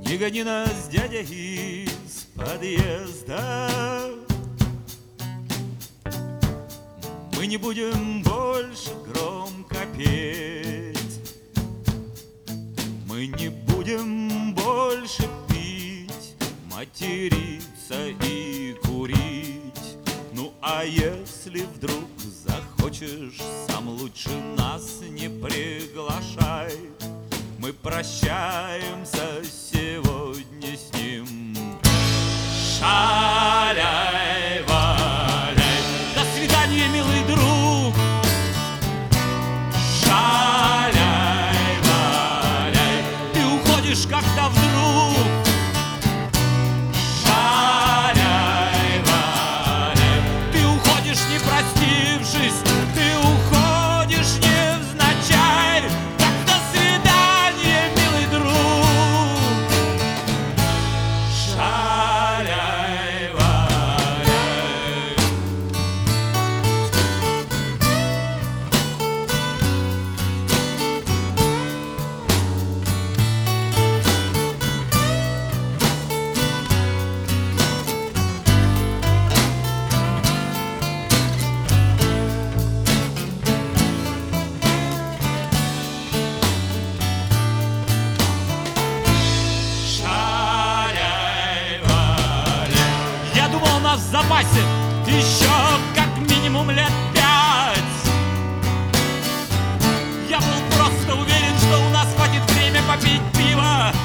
Не гони нас, дядя, из подъезда. Мы не будем больше громко петь. Мы не будем больше пить, материться и курить. Ну а если вдруг захочешь, сам лучше нас не приглашай. Мы прощаемся сегодня с ним. Шаляй, валяй. До свидания, милый друг. Шаляй, валяй. Ты уходишь как-то вдруг. Шаляй, валяй. Ты уходишь, не простившись. Ты уходишь невзначай. Так до свидания, милый друг. Шаляй, валяй. Шаляй, валяй. Я думал, у нас в запасе еще как минимум лет 5. Я был просто уверен, что у нас хватит время попить пиво